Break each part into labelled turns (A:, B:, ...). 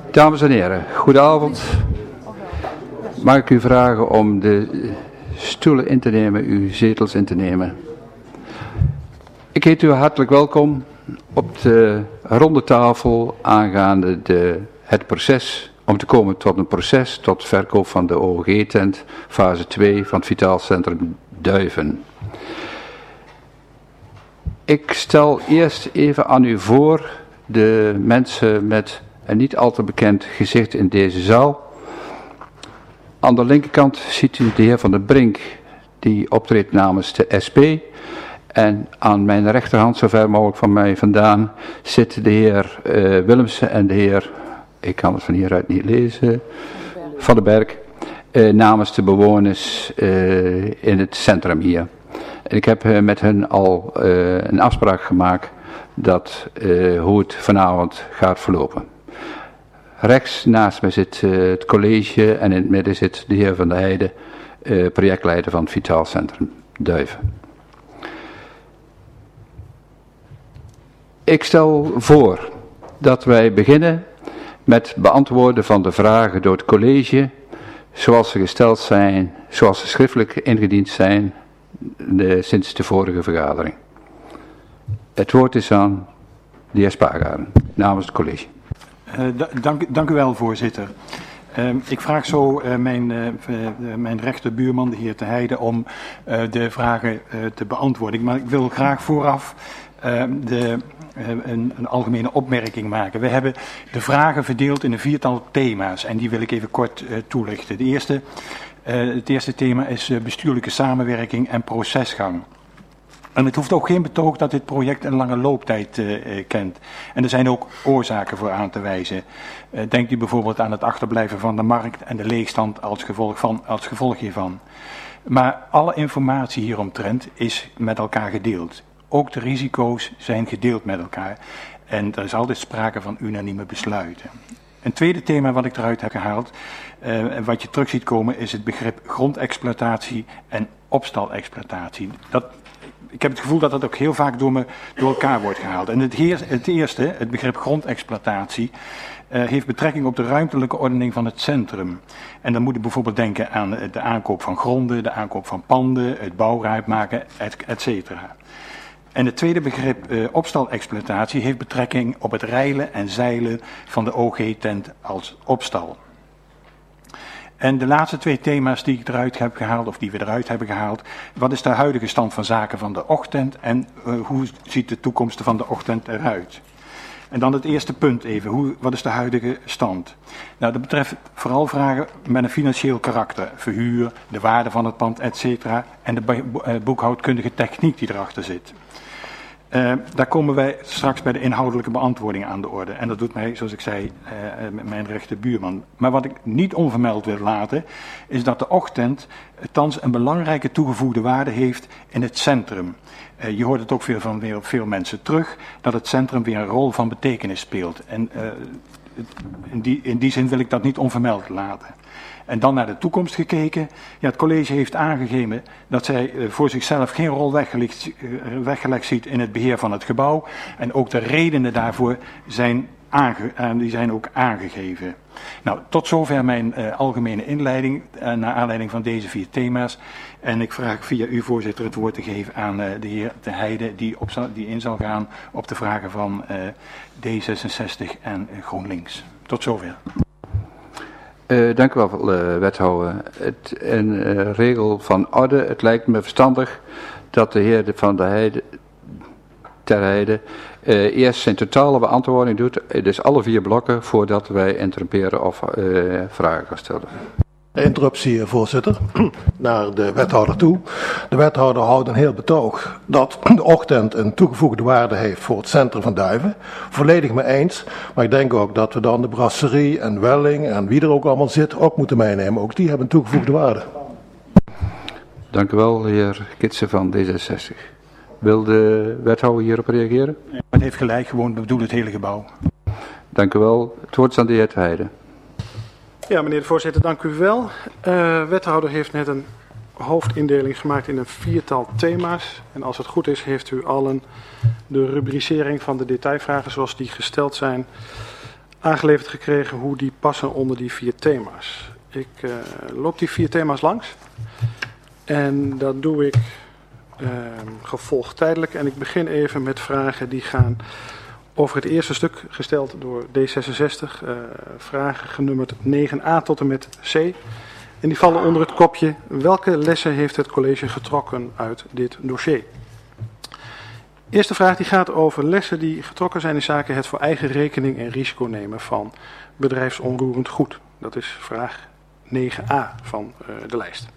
A: Dames en heren, goedenavond. Mag ik u vragen om de stoelen in te nemen, uw zetels in te nemen. Ik heet u hartelijk welkom op de ronde tafel aangaande het proces, om te komen tot een proces tot verkoop van de OOG-tent, fase 2 van het Vitaal Centrum Duiven. Ik stel eerst even aan u voor de mensen met een niet al te bekend gezicht in deze zaal. Aan de linkerkant ziet u de heer Van der Brink, die optreedt namens de SP. En aan mijn rechterhand, zo ver mogelijk van mij vandaan, zit de heer Willemsen en de heer, ik kan het van hieruit niet lezen, Van den Berg, namens de bewoners in het centrum hier. En ik heb met hen al een afspraak gemaakt dat hoe het vanavond gaat verlopen. Rechts naast mij zit het college en in het midden zit de heer Van der Heijden, projectleider van het Vitaal Centrum Duiven. Ik stel voor dat wij beginnen met beantwoorden van de vragen door het college, zoals ze gesteld zijn, zoals ze schriftelijk ingediend zijn sinds de vorige vergadering. Het woord is aan de heer Spargaren, namens het college.
B: Dank u wel, voorzitter. Ik vraag zo mijn rechterbuurman, de heer Te Heijden, om de vragen te beantwoorden. Maar ik wil graag vooraf een algemene opmerking maken. We hebben de vragen verdeeld in een viertal thema's en die wil ik even kort toelichten. Het eerste thema is bestuurlijke samenwerking en procesgang. En het hoeft ook geen betoog dat dit project een lange looptijd kent. En er zijn ook oorzaken voor aan te wijzen. Denkt u bijvoorbeeld aan het achterblijven van de markt en de leegstand als gevolg hiervan. Maar alle informatie hieromtrent is met elkaar gedeeld. Ook de risico's zijn gedeeld met elkaar. En er is altijd sprake van unanieme besluiten. Een tweede thema wat ik eruit heb gehaald, wat je terug ziet komen, is het begrip grondexploitatie en opstalexploitatie. Ik heb het gevoel dat dat ook heel vaak door elkaar wordt gehaald. En het eerste, het begrip grondexploitatie, heeft betrekking op de ruimtelijke ordening van het centrum. En dan moet je bijvoorbeeld denken aan de aankoop van gronden, de aankoop van panden, het bouwruim maken, et cetera. En het tweede begrip, opstalexploitatie, heeft betrekking op het reilen en zeilen van de OG-tent als opstal. En de laatste twee thema's die ik eruit heb gehaald, of die we eruit hebben gehaald, wat is de huidige stand van zaken van de ochtend en hoe ziet de toekomst van de ochtend eruit? En dan het eerste punt even, wat is de huidige stand? Nou, dat betreft vooral vragen met een financieel karakter, verhuur, de waarde van het pand, et cetera, en de boekhoudkundige techniek die erachter zit. Daar komen wij straks bij de inhoudelijke beantwoording aan de orde. En dat doet mij, zoals ik zei, mijn rechterbuurman. Maar wat ik niet onvermeld wil laten, is dat de ochtend thans een belangrijke toegevoegde waarde heeft in het centrum. Je hoort het ook van veel mensen terug, dat het centrum weer een rol van betekenis speelt. En in die zin wil ik dat niet onvermeld laten. En dan naar de toekomst gekeken. Ja, het college heeft aangegeven dat zij voor zichzelf geen rol weggelegd ziet in het beheer van het gebouw. En ook de redenen daarvoor zijn ook aangegeven. Nou, tot zover mijn algemene inleiding naar aanleiding van deze vier thema's. En ik vraag via u, voorzitter, het woord te geven aan de heer Te Heijden, die in zal gaan op de vragen van D66 en GroenLinks. Tot zover.
A: Dank u wel, wethouder. Een regel van orde. Het lijkt me verstandig dat de heer Van der Heijden Ter Heijden eerst zijn totale beantwoording doet. Dus alle vier blokken voordat wij interrumperen of vragen gaan stellen.
C: Interruptie, voorzitter, naar de wethouder toe. De wethouder houdt een heel betoog dat de ochtend een toegevoegde waarde heeft voor het centrum van Duiven. Volledig mee eens, maar ik denk ook dat we dan de brasserie en Welling en wie er ook allemaal zit ook moeten meenemen. Ook die hebben een toegevoegde waarde.
A: Dank u wel, de heer Kitsen van D66. Wil de wethouder hierop reageren?
B: Ja, het heeft gelijk, gewoon bedoel het hele gebouw.
A: Dank u wel. Het woord is aan de heer Te Heijden.
D: Ja, meneer de voorzitter, dank u wel. Wethouder heeft net een hoofdindeling gemaakt in een viertal thema's. En als het goed is, heeft u allen de rubricering van de detailvragen zoals die gesteld zijn aangeleverd gekregen hoe die passen onder die 4 thema's. Ik loop die 4 thema's langs en dat doe ik gevolgtijdelijk. En ik begin even met vragen die gaan over het eerste stuk gesteld door D66. Vragen genummerd 9a tot en met C. En die vallen onder het kopje: welke lessen heeft het college getrokken uit dit dossier? Eerste vraag die gaat over lessen die getrokken zijn in zaken het voor eigen rekening en risico nemen van bedrijfsonroerend goed. Dat is vraag 9a van de lijst.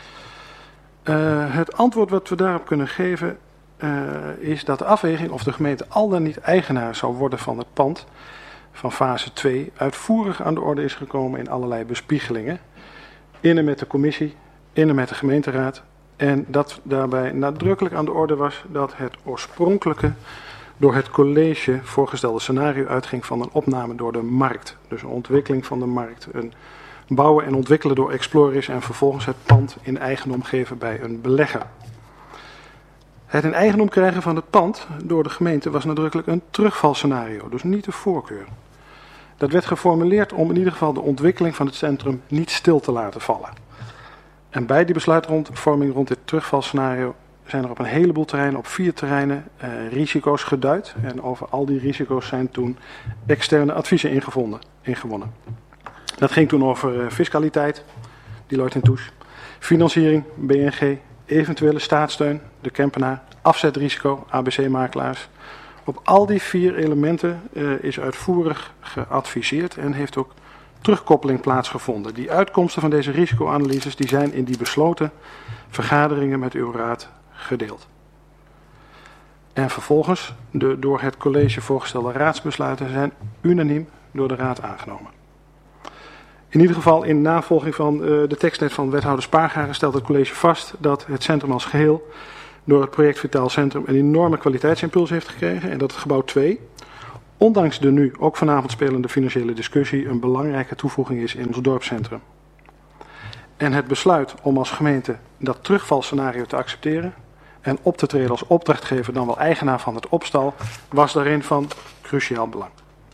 D: Het antwoord wat we daarop kunnen geven is dat de afweging of de gemeente al dan niet eigenaar zou worden van het pand van fase 2 uitvoerig aan de orde is gekomen in allerlei bespiegelingen. In en met de commissie, in en met de gemeenteraad. En dat daarbij nadrukkelijk aan de orde was dat het oorspronkelijke door het college voorgestelde scenario uitging van een opname door de markt. Dus een ontwikkeling van de markt. Een bouwen en ontwikkelen door Exploris en vervolgens het pand in eigendom geven bij een belegger. Het in eigendom krijgen van het pand door de gemeente was nadrukkelijk een terugvalscenario, dus niet de voorkeur. Dat werd geformuleerd om in ieder geval de ontwikkeling van het centrum niet stil te laten vallen. En bij die besluitvorming rond dit terugvalscenario zijn er op een heleboel terreinen, op 4 terreinen, risico's geduid. En over al die risico's zijn toen externe adviezen ingewonnen. Dat ging toen over fiscaliteit, Deloitte & Touche, financiering, BNG, eventuele staatssteun, de Kempenaar, afzetrisico, ABC-makelaars. Op al die 4 elementen is uitvoerig geadviseerd en heeft ook terugkoppeling plaatsgevonden. Die uitkomsten van deze risicoanalyses die zijn in die besloten vergaderingen met uw raad gedeeld. En vervolgens de door het college voorgestelde raadsbesluiten zijn unaniem door de raad aangenomen. In ieder geval in navolging van de tekstnet van wethouder Spaargaren stelt het college vast dat het centrum als geheel door het project Vitaal Centrum een enorme kwaliteitsimpuls heeft gekregen en dat het gebouw 2, ondanks de nu ook vanavond spelende financiële discussie, een belangrijke toevoeging is in ons dorpscentrum. En het besluit om als gemeente dat terugvalscenario te accepteren en op te treden als opdrachtgever dan wel eigenaar van het opstal was daarin van cruciaal belang.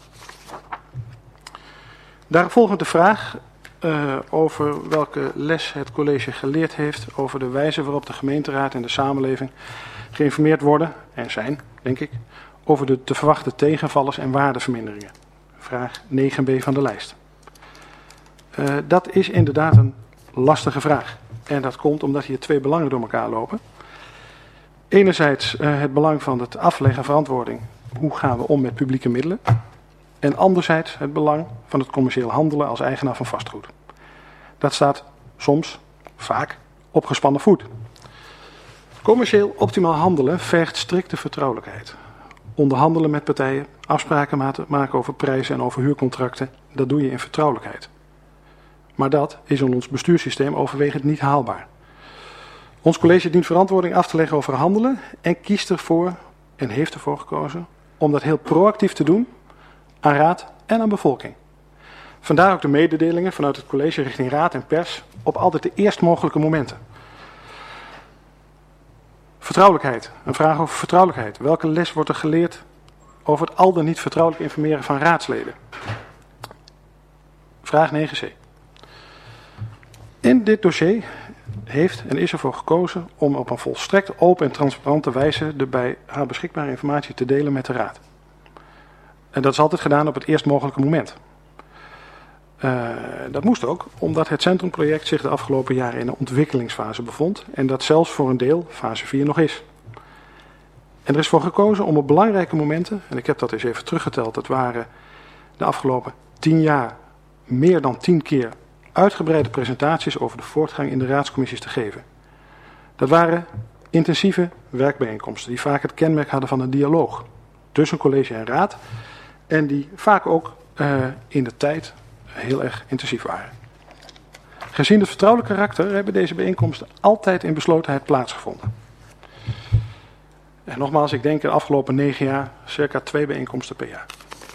D: Daaropvolgend de vraag over welke les het college geleerd heeft over de wijze waarop de gemeenteraad en de samenleving geïnformeerd worden en zijn, denk ik, over de te verwachten tegenvallers en waardeverminderingen. Vraag 9b van de lijst. Dat is inderdaad een lastige vraag. En dat komt omdat hier 2 belangen door elkaar lopen. Enerzijds het belang van het afleggen verantwoording. Hoe gaan we om met publieke middelen? En anderzijds het belang van het commercieel handelen als eigenaar van vastgoed. Dat staat soms, vaak, op gespannen voet. Commercieel optimaal handelen vergt strikte vertrouwelijkheid. Onderhandelen met partijen, afspraken maken over prijzen en over huurcontracten, dat doe je in vertrouwelijkheid. Maar dat is in ons bestuurssysteem overwegend niet haalbaar. Ons college dient verantwoording af te leggen over handelen en kiest ervoor en heeft ervoor gekozen om dat heel proactief te doen aan raad en aan bevolking. Vandaar ook de mededelingen vanuit het college richting raad en pers op altijd de eerst mogelijke momenten. Vertrouwelijkheid, een vraag over vertrouwelijkheid. Welke les wordt er geleerd over het al dan niet vertrouwelijk informeren van raadsleden? Vraag 9c. In dit dossier heeft en is ervoor gekozen om op een volstrekt open en transparante wijze de bij haar beschikbare informatie te delen met de raad. En dat is altijd gedaan op het eerst mogelijke moment. Dat moest ook, omdat het centrumproject zich de afgelopen jaren in een ontwikkelingsfase bevond en dat zelfs voor een deel fase 4 nog is. En er is voor gekozen om op belangrijke momenten, en ik heb dat eens even teruggeteld, dat waren de afgelopen 10 jaar meer dan 10 keer uitgebreide presentaties over de voortgang in de raadscommissies te geven. Dat waren intensieve werkbijeenkomsten die vaak het kenmerk hadden van een dialoog tussen college en raad en die vaak ook in de tijd heel erg intensief waren. Gezien het vertrouwelijk karakter hebben deze bijeenkomsten altijd in beslotenheid plaatsgevonden. En nogmaals, ik denk de afgelopen 9 jaar circa 2 bijeenkomsten per jaar.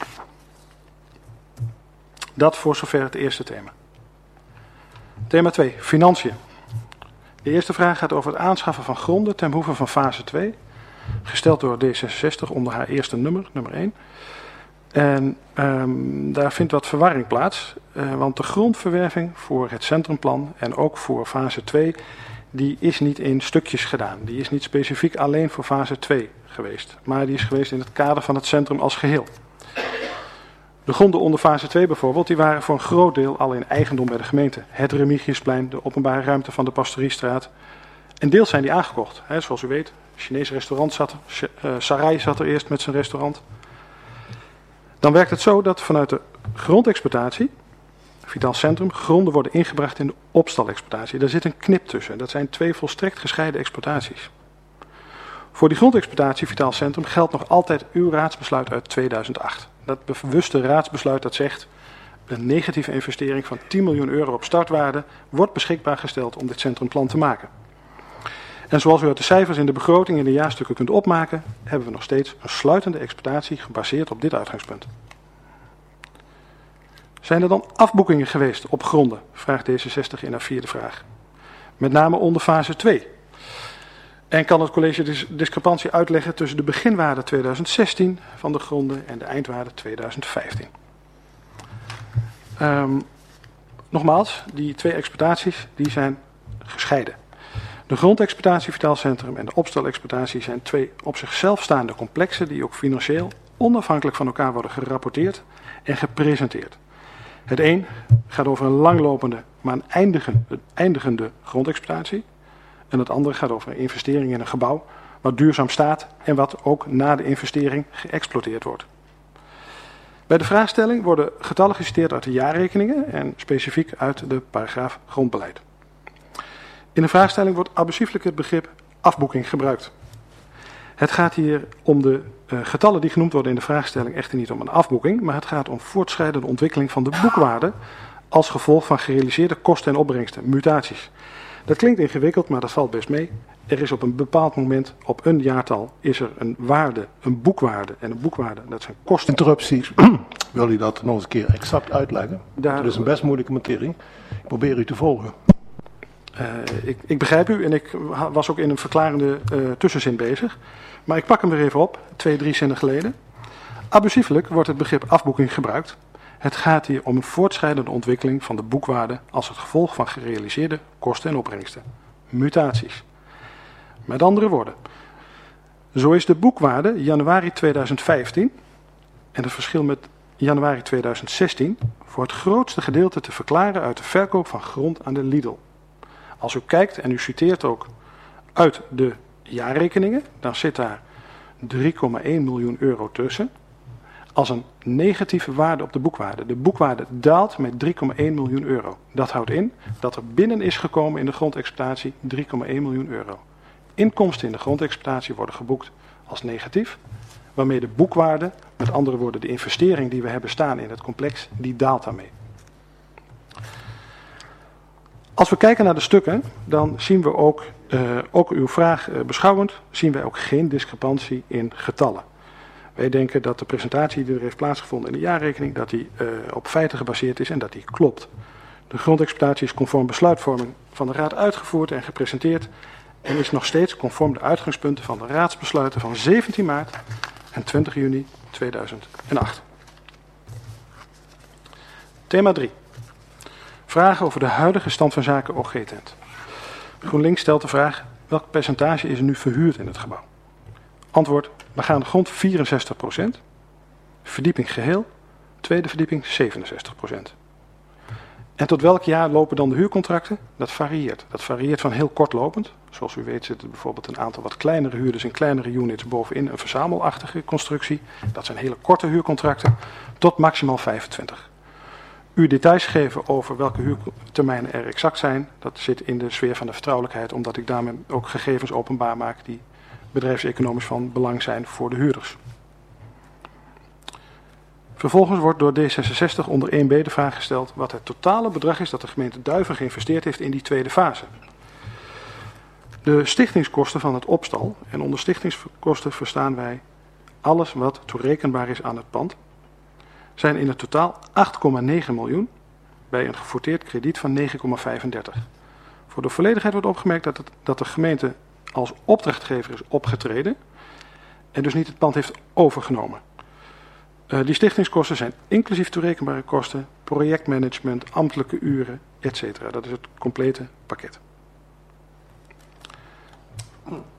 D: Dat voor zover het eerste thema. Thema 2, financiën. De eerste vraag gaat over het aanschaffen van gronden ten behoeve van fase 2. Gesteld door D66 onder haar eerste nummer 1. En daar vindt wat verwarring plaats, want de grondverwerving voor het centrumplan en ook voor fase 2, die is niet in stukjes gedaan. Die is niet specifiek alleen voor fase 2 geweest, maar die is geweest in het kader van het centrum als geheel. De gronden onder fase 2 bijvoorbeeld, die waren voor een groot deel al in eigendom bij de gemeente. Het Remigiusplein, de openbare ruimte van de Pastoriestraat. En deels zijn die aangekocht. Zoals u weet, het Chinese restaurant zat er, Sarai zat er eerst met zijn restaurant. Dan werkt het zo dat vanuit de grondexploitatie, Vitaal Centrum, gronden worden ingebracht in de opstalexploitatie. Daar zit een knip tussen. Dat zijn 2 volstrekt gescheiden exploitaties. Voor die grondexploitatie Vitaal Centrum geldt nog altijd uw raadsbesluit uit 2008. Dat bewuste raadsbesluit dat zegt, een negatieve investering van 10 miljoen euro op startwaarde wordt beschikbaar gesteld om dit centrumplan te maken. En zoals u uit de cijfers in de begroting in de jaarstukken kunt opmaken, hebben we nog steeds een sluitende exploitatie gebaseerd op dit uitgangspunt. Zijn er dan afboekingen geweest op gronden? Vraagt D66 in haar 4e vraag. Met name onder fase 2. En kan het college de discrepantie uitleggen tussen de beginwaarde 2016 van de gronden en de eindwaarde 2015? Nogmaals, die 2 exploitaties die zijn gescheiden. De grondexploitatie Vitaal Centrum en de opstalexploitatie zijn 2 op zichzelf staande complexen die ook financieel onafhankelijk van elkaar worden gerapporteerd en gepresenteerd. Het een gaat over een langlopende, maar een eindigende grondexploitatie. En het andere gaat over een investering in een gebouw wat duurzaam staat en wat ook na de investering geëxploiteerd wordt. Bij de vraagstelling worden getallen geciteerd uit de jaarrekeningen en specifiek uit de paragraaf grondbeleid. In de vraagstelling wordt abusieflijk het begrip afboeking gebruikt. Het gaat hier om de getallen die genoemd worden in de vraagstelling echter niet om een afboeking, maar het gaat om voortschrijdende ontwikkeling van de boekwaarde als gevolg van gerealiseerde kosten en opbrengsten, mutaties. Dat klinkt ingewikkeld, maar dat valt best mee. Er is op een bepaald moment, op een jaartal, is er een waarde, een boekwaarde. En een boekwaarde, dat zijn kosten.
C: Interrupties. Wil u dat nog eens een keer exact uitleggen? Dat is een best moeilijke materie. Ik probeer u te volgen.
D: Ik begrijp u en ik was ook in een verklarende tussenzin bezig. Maar ik pak hem weer even op, 2-3 zinnen geleden. Abusiefelijk wordt het begrip afboeking gebruikt. Het gaat hier om een voortschrijdende ontwikkeling van de boekwaarde als het gevolg van gerealiseerde kosten en opbrengsten. Mutaties. Met andere woorden, zo is de boekwaarde januari 2015 en het verschil met januari 2016 voor het grootste gedeelte te verklaren uit de verkoop van grond aan de Lidl. Als u kijkt en u citeert ook uit de jaarrekeningen, dan zit daar 3,1 miljoen euro tussen. Als een negatieve waarde op de boekwaarde. De boekwaarde daalt met 3,1 miljoen euro. Dat houdt in dat er binnen is gekomen in de grondexploitatie 3,1 miljoen euro. Inkomsten in de grondexploitatie worden geboekt als negatief, waarmee de boekwaarde, met andere woorden de investering die we hebben staan in het complex, die daalt daarmee. Als we kijken naar de stukken, dan zien we ook uw vraag beschouwend, zien wij ook geen discrepantie in getallen. Wij denken dat de presentatie die er heeft plaatsgevonden in de jaarrekening, dat die op feiten gebaseerd is en dat die klopt. De grondexploitatie is conform besluitvorming van de Raad uitgevoerd en gepresenteerd en is nog steeds conform de uitgangspunten van de raadsbesluiten van 17 maart en 20 juni 2008. Thema 3. Vragen over de huidige stand van zaken OG-tent. GroenLinks stelt de vraag, welk percentage is er nu verhuurd in het gebouw? Antwoord, begaande grond 64%, verdieping geheel, tweede verdieping 67%. En tot welk jaar lopen dan de huurcontracten? Dat varieert. Dat varieert van heel kortlopend. Zoals u weet zitten bijvoorbeeld een aantal wat kleinere huurders in kleinere units bovenin een verzamelachtige constructie. Dat zijn hele korte huurcontracten, tot maximaal 25. U details geven over welke huurtermijnen er exact zijn, dat zit in de sfeer van de vertrouwelijkheid, omdat ik daarmee ook gegevens openbaar maak die bedrijfseconomisch van belang zijn voor de huurders. Vervolgens wordt door D66 onder 1b de vraag gesteld wat het totale bedrag is dat de gemeente Duiven geïnvesteerd heeft in die tweede fase. De stichtingskosten van het opstal, en onder stichtingskosten verstaan wij alles wat toerekenbaar is aan het pand, zijn in het totaal 8,9 miljoen bij een gefouteerd krediet van 9,35. Voor de volledigheid wordt opgemerkt dat de gemeente als opdrachtgever is opgetreden en dus niet het pand heeft overgenomen. Die stichtingskosten zijn inclusief toerekenbare kosten, projectmanagement, ambtelijke uren, etc. Dat is het complete pakket.